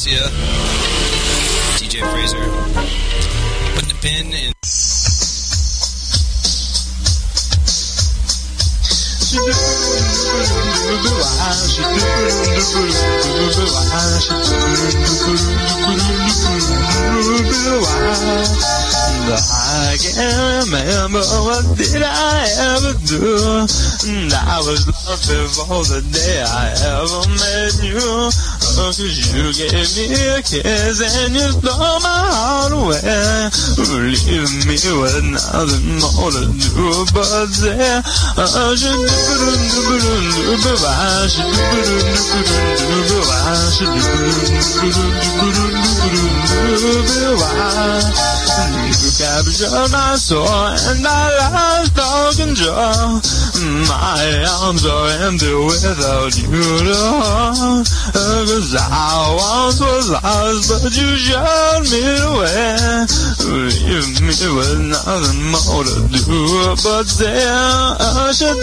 Valencia. DJ Fraser. Putting the pin in. I can't remember what did I ever do. And I was lost before the day I ever met you. 'Cause you gave me a kiss and you stole my heart away. Leave me with nothing more to do but say I should you captured my soul and I lost all control. My arms are empty without you to hold. 'Cause I once was lost, but you showed me the way. Leave me with nothing more to do but say I should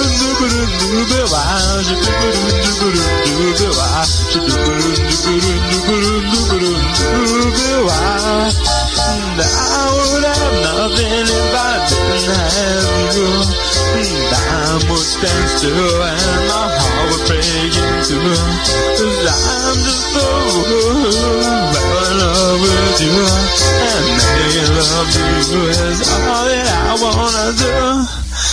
and I would have nothing if I didn't have you. And time would stand still and my heart would break in two. 'Cause I'm just so in love with you. And making love to you is all that I wanna do.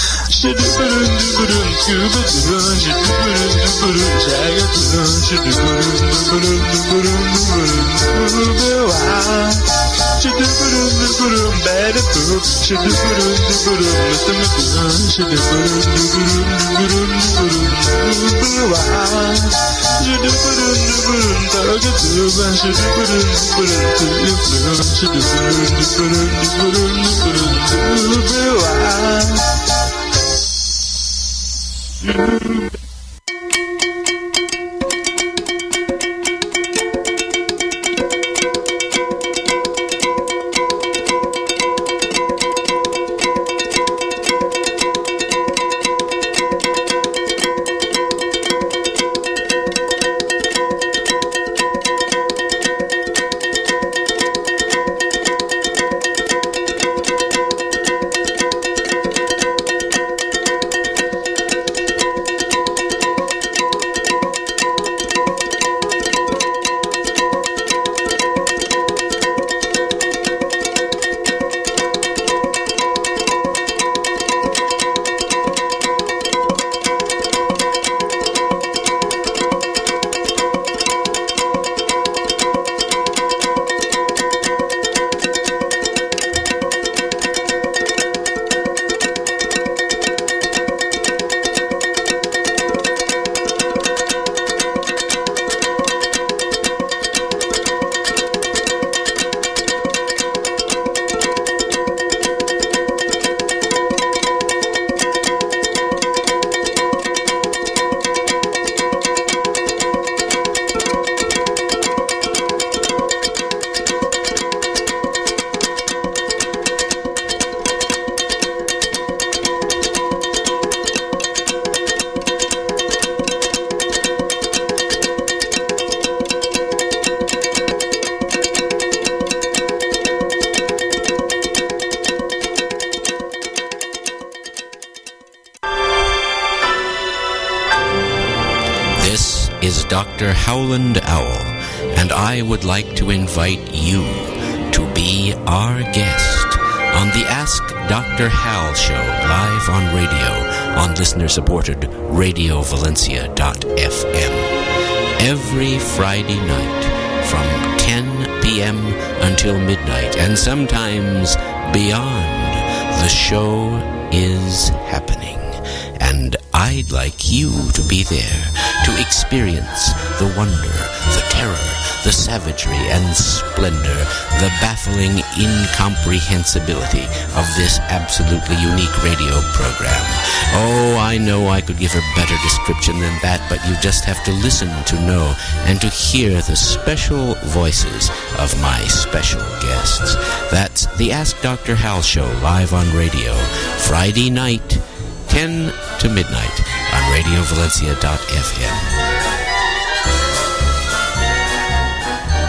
Dr. Howland Owl, and I would like to invite you to be our guest on the Ask Dr. Hal show live on radio on listener-supported RadioValencia.fm every Friday night from 10 p.m. until midnight, and sometimes beyond. The show is happening, and I'd like you to be there to experience the wonder, the terror, the savagery and splendor, the baffling incomprehensibility of this absolutely unique radio program. Oh, I know I could give a better description than that, but you just have to listen to know and to hear the special voices of my special guests. That's the Ask Dr. Hal show live on radio, Friday night, 10 to midnight on RadioValencia.fm.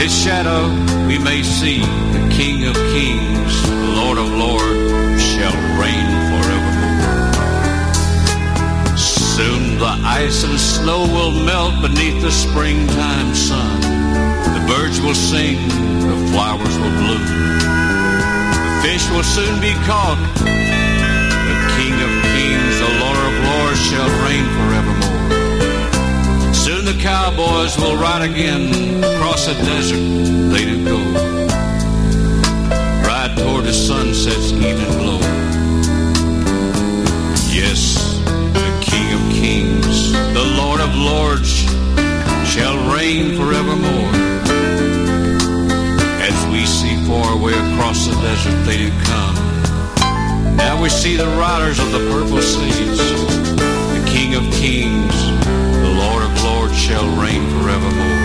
His shadow we may see, the King of Kings, the Lord of Lords, shall reign forevermore. Soon the ice and snow will melt beneath the springtime sun. The birds will sing, the flowers will bloom. The fish will soon be caught. The King of Kings, the Lord of Lords, shall reign forevermore. Soon the cowboys will ride again across the desert they do go. Ride toward the sunset's evening glow. Yes, the King of Kings, the Lord of Lords, shall reign forevermore. As we see far away across the desert they do come. Now we see the riders of the purple seas. The King of Kings, the Lord of Lords, shall reign forevermore.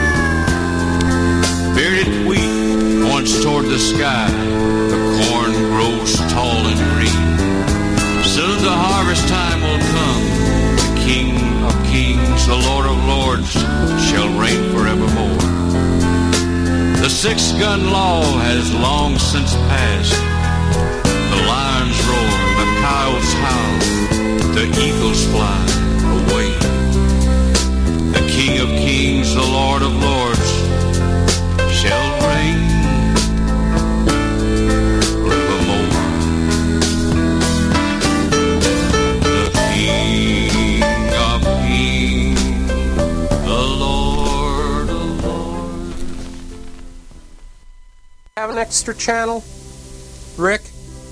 Bearded wheat points toward the sky. The corn grows tall and green. Soon the harvest time will come. The King of Kings, the Lord of Lords, shall reign forevermore. The six-gun law has long since passed. The lions roar, the coyotes howl, the eagles fly away. The King of Kings, the Lord of Lords, shall reign forevermore. The King of Kings, the Lord of Lords. Have an extra channel, Rick?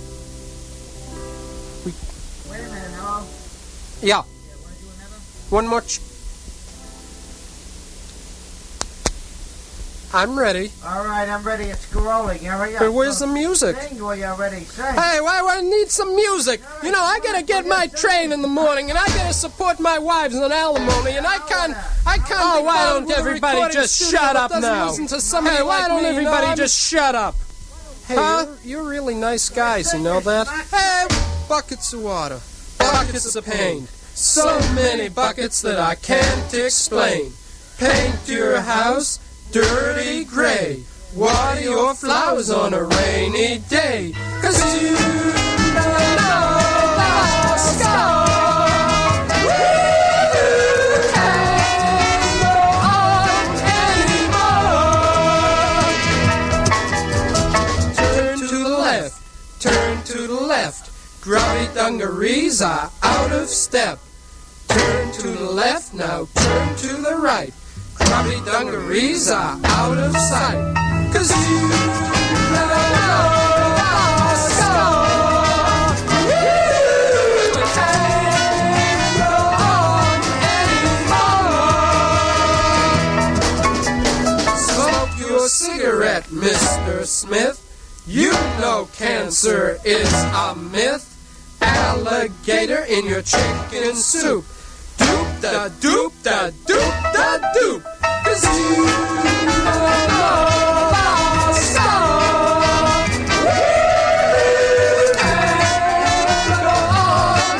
Wait a minute, hello? Yeah. Want to do another? One more. I'm ready. All right, I'm ready. It's rolling. Hurry up. But where's the music? Sing while you're ready. Sing. Hey, I need some music. You know, I gotta get my train in the morning, and I gotta support my wives on alimony, and I can't. Oh, why don't everybody just shut up now? Hey, why don't everybody just shut up? Hey, you're really nice guys, you know that? Hey, buckets of water, buckets of paint, so many buckets that I can't explain. Paint your house dirty gray, water your flowers on a rainy day, 'cause you don't know the sky. You can't go on anymore. Turn to the left, turn to the left, grubby dungarees are out of step. Turn to the left, now turn to the right, grubby dungarees are out of sight. 'Cause you don't know the score. You can't go on anymore. Smoke your cigarette, Mr. Smith. You know cancer is a myth. Alligator in your chicken soup. Doop-da-doop-da-doop-da-doop. 'Cause you don't know the score. You can't go on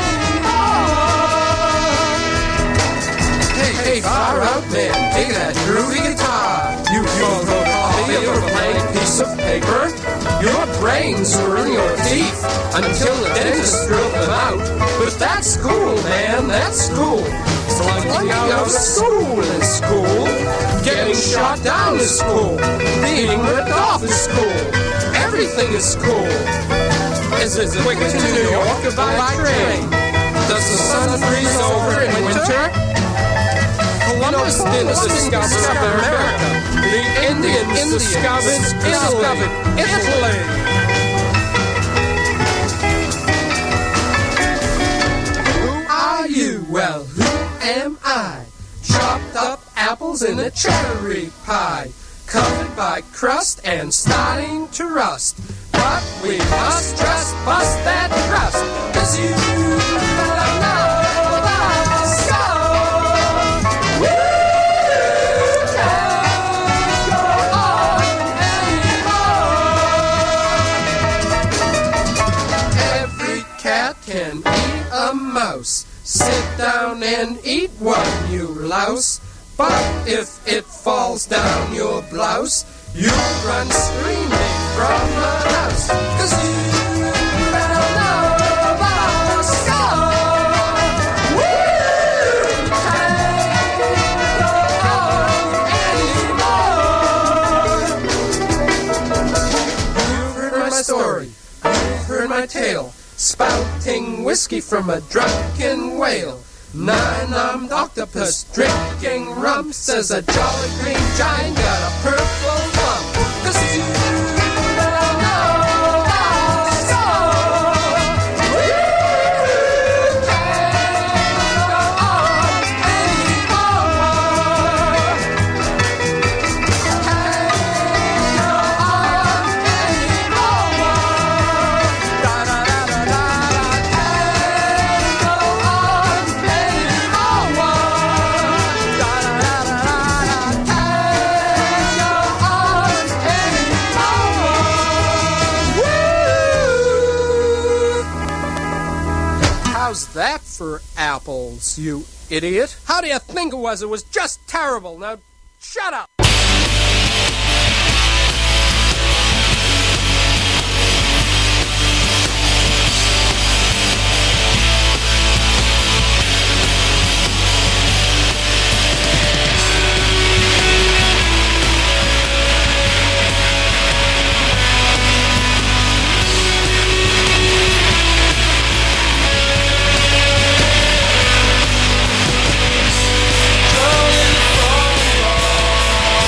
anymore. Hey, far out man, dig that groovy guitar. You photocopy of a blank piece of paper. Your brains are in your teeth until the dentist drilled them out. But that's cool, man, that's cool. Flunking out of school is cool. Getting shot down is cool. Being ripped off is cool. Everything is cool. Is it quicker to New York or by train? Does the sun freeze over in winter? Columbus didn't discover America. The Indians discovered Italy. Who are you? Well, who am I? Chopped up apples in a cherry pie, covered by crust and starting to rust. But we must just bust that crust, 'cause you don't know the score. You can't go on anymore. Every cat can eat a mouse. Sit down and eat one, you louse. But if it falls down your blouse, you run screaming from the house, 'cause you don't know about the score. We can't go on anymore. You've heard my story, you've heard my tale, spouting whiskey from a drunken whale. Nine-armed octopus drinking rum, says a jolly green giant got a purple plum. 'Cause you don't know our score. We can't go on anymore. Can't go on anymore. Da-da-da-da-da. Can't go on anymore. Da-da-da-da-da. Can't go on anymore. Woo! How's that for apples, you idiot? How do you think it was? It was just terrible. Now, shut up. Going for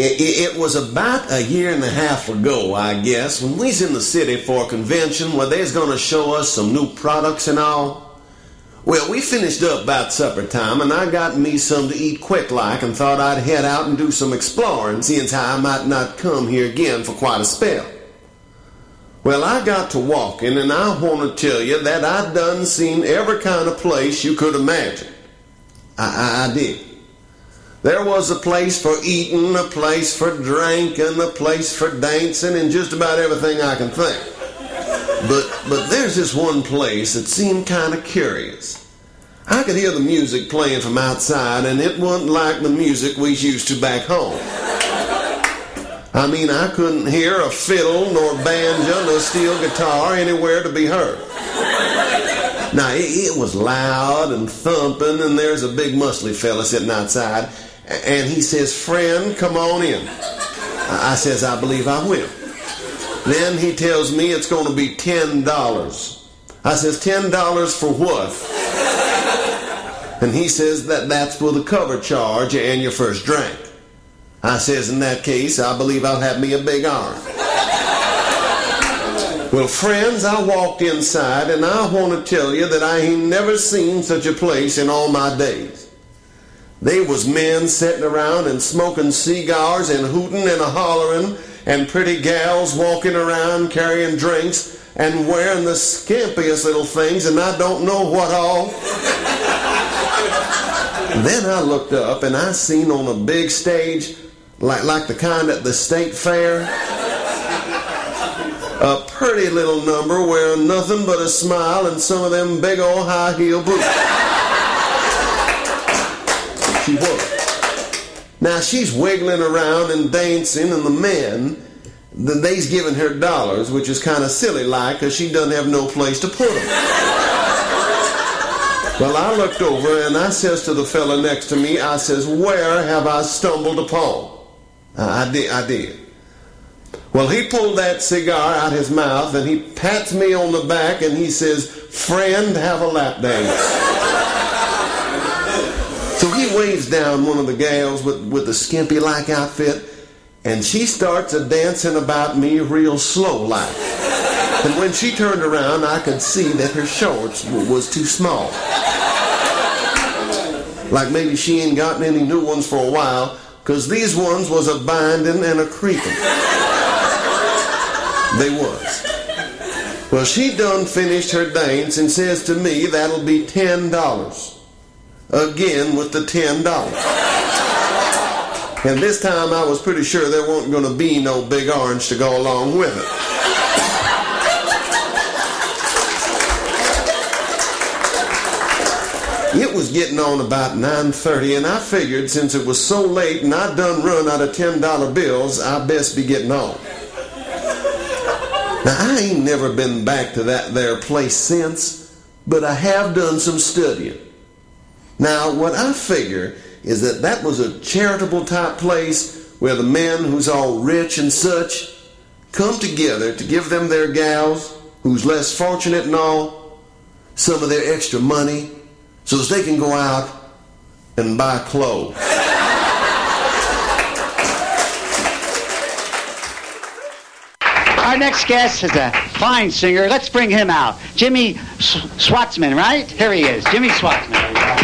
It was about a year and a half ago, I guess, when we was in the city for a convention where they was going to show us some new products and all. Well, we finished up about supper time, and I got me some to eat quick like and thought I'd head out and do some exploring, seeing how I might not come here again for quite a spell. Well, I got to walking, and I want to tell you that I done seen every kind of place you could imagine. I did. There was a place for eating, a place for drinking, a place for dancing, and just about everything I can think. But there's this one place that seemed kind of curious. I could hear the music playing from outside, and it wasn't like the music we used to back home. I mean, I couldn't hear a fiddle, nor banjo, nor steel guitar anywhere to be heard. Now, it was loud and thumping, and there's a big muscly fella sitting outside, and he says, "Friend, come on in." I says, "I believe I will." Then he tells me it's going to be $10. I says, $10 for what? And he says that's for the cover charge and your first drink. I says, in that case, I believe I'll have me a big iron. Well, friends, I walked inside, and I want to tell you that I ain't never seen such a place in all my days. They was men sitting around and smoking cigars and hooting and a-hollering, and pretty gals walking around carrying drinks and wearing the skimpiest little things, and I don't know what all. Then I looked up, and I seen on a big stage, like the kind at the state fair, a pretty little number wearing nothing but a smile and some of them big old high heel boots. She was. Now she's wiggling around and dancing, and the men, they's giving her dollars, which is kind of silly like, because she doesn't have no place to put them. Well, I looked over and I says to the fella next to me, I says, "Where have I stumbled upon?" I did. Well, he pulled that cigar out his mouth and he pats me on the back and he says, "Friend, have a lap dance." So he waves down one of the gals with the skimpy-like outfit, and she starts a dancing about me real slow-like. And when she turned around, I could see that her shorts was too small. Like maybe she ain't gotten any new ones for a while, because these ones was a binding and a creeping. They was. Well, she done finished her dance and says to me, "That'll be $10. Again with the $10. And this time I was pretty sure there wasn't going to be no big orange to go along with it. It was getting on about 9:30, and I figured since it was so late and I'd done run out of $10 bills, I best be getting on. Now, I ain't never been back to that there place since, but I have done some studying. Now, what I figure is that was a charitable type place where the men who's all rich and such come together to give them their gals, who's less fortunate and all, some of their extra money, so that they can go out and buy clothes. Our next guest is a fine singer. Let's bring him out. Jimmy Schwartzman, right? Here he is, Jimmy Schwartzman.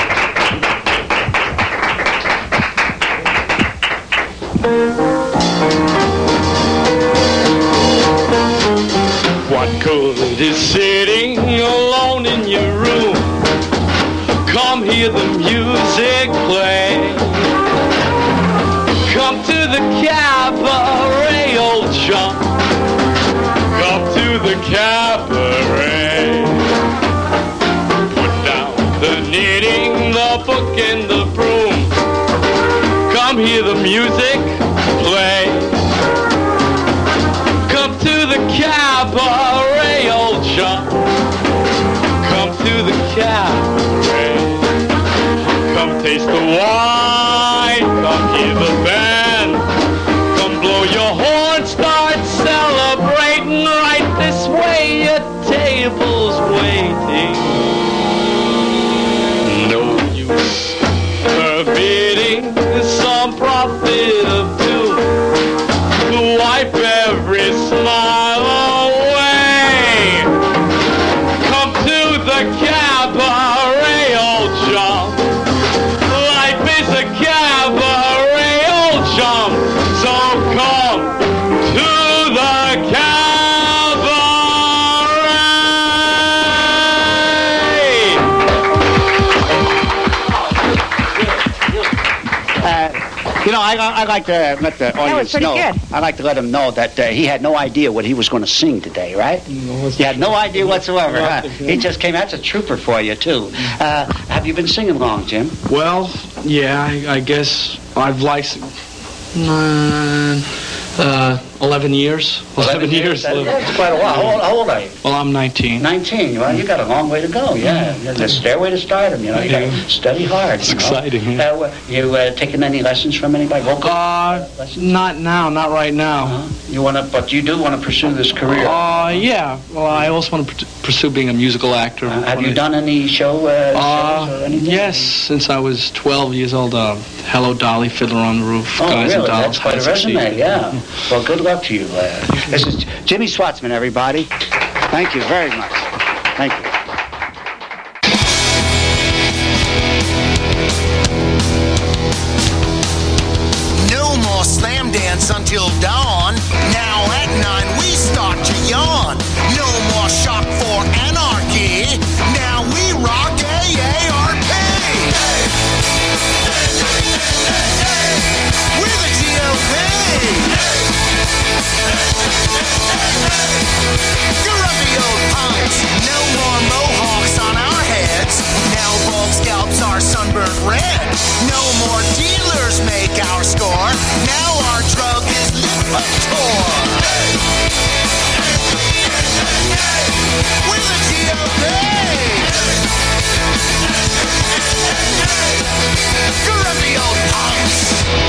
What good is sitting alone in your room? Come hear the music play. Come to the cabaret, old chum. Come to the cabaret. Put down the knitting, the book, and the broom. Come hear the music play. Come to the cabaret, old chum. Come to the cabaret. Come taste the wine. Come hear the band. Come blow your horn. Start celebrating right this way. Your table's waiting. No use forbidding some prophet of doom. You know, I like to let the audience pretty know. good. I like to let him know that he had no idea what he was going to sing today, right? He had no idea whatsoever, huh? He just came. That's a trooper for you, too. Have you been singing long, Jim? Well, yeah, I guess I've liked 11 years. 11 years. That's quite a while. How old are you? Well, I'm 19. 19. Well, you got a long way to go, yeah. The stairway to stardom, you know. You got to study hard. It's exciting. You taking any lessons from anybody? Vocal lessons? Not now, not right now. You want to, but you do want to pursue this career. Yeah. Well, I also want to pursue being a musical actor. Have you done any shows or anything? Yes, since I was 12 years old. Hello, Dolly, Fiddler on the Roof, Oh, Guys really? and Dolls. That's quite a resume, yeah. Well, good luck to you. This is Jimmy Schwartzman, everybody. Thank you very much. Thank you. No more slam dance until dawn. Now at 9 we start to yawn. No more shock for anarchy. Now we rock AARP. We're the GOP. Grumpy old punks. No more mohawks on our heads. Now bald scalps are sunburned red. No more dealers make our score. Now our drug is Lipitor. We're the GOP. Grumpy old punks.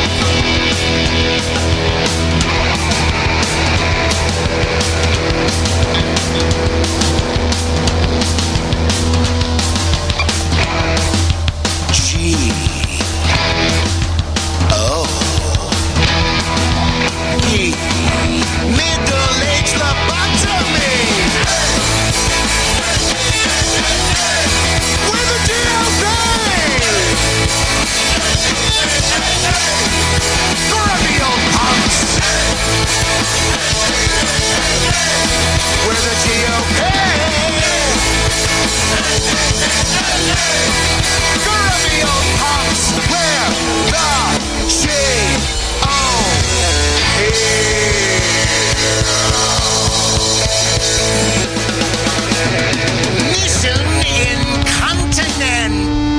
G-O-P. Middle-aged lobotomy. We're the GOP. Grumpy old punks. We're the GOP. Grumpy old punks. We're the Mission incontinent.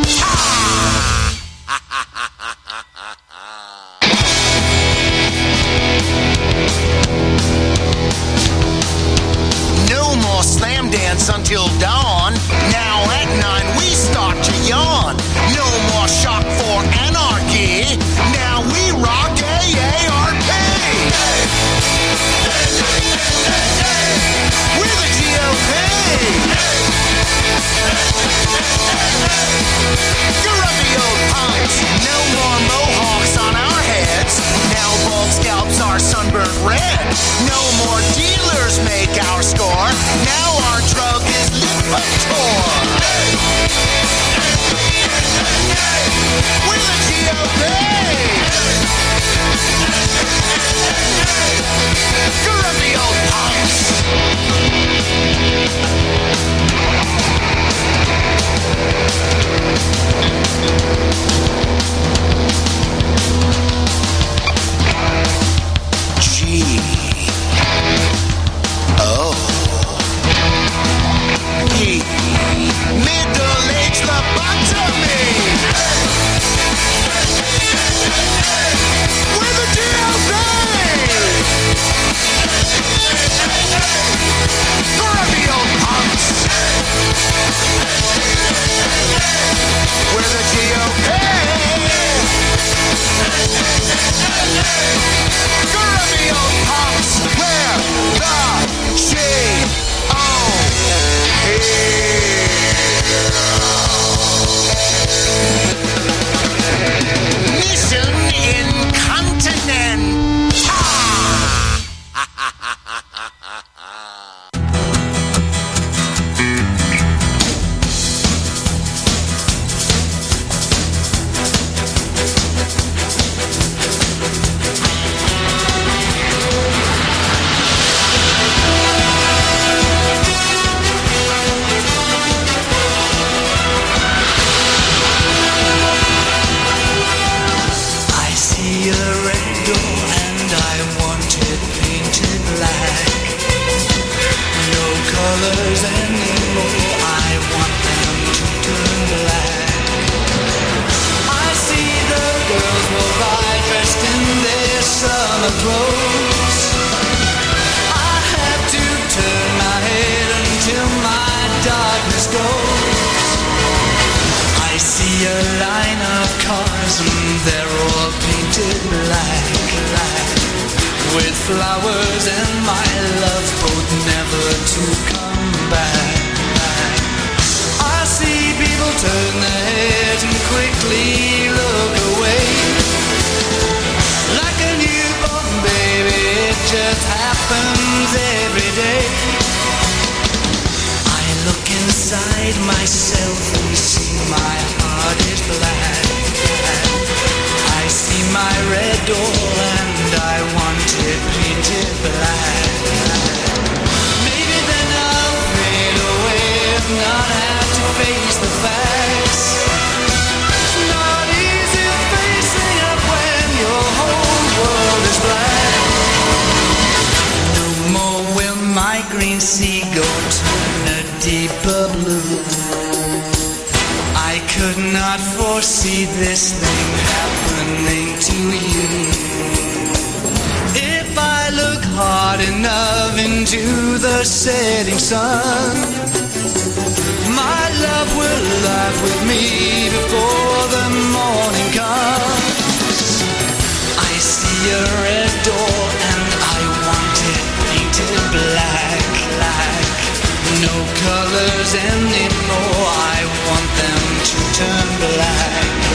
No more slam dance until dawn. Now at 9 we start to yawn. No more shock for anarchy. Now we rock AARP. We're the GOP. Grumpy old punks. No more mohawks on our heads. Now bald scalps are sunburned red. No more dealers make our score. Now our drug is Lipitor. We're the GOP. Grumpy old punks. G-O-P. Middle-aged lobotomy. We're the GOP. Grumpy old punks. a line of cars and they're all painted black, with flowers and my love boat never to come back. I see people turn their heads and quickly look away, like a newborn baby, it just happens every day. I look inside myself and see my heart is black. I see my red door and I want it painted black. Maybe then I'll fade away if not have to face the facts. It's not easy facing up when your whole world is black. No more will my green sea go turn a deeper blue. I could not foresee this thing happening to you. If I look hard enough into the setting sun, my love will laugh with me before the morning comes. I see a red door and I want it painted black. No colors anymore, I want them to turn black.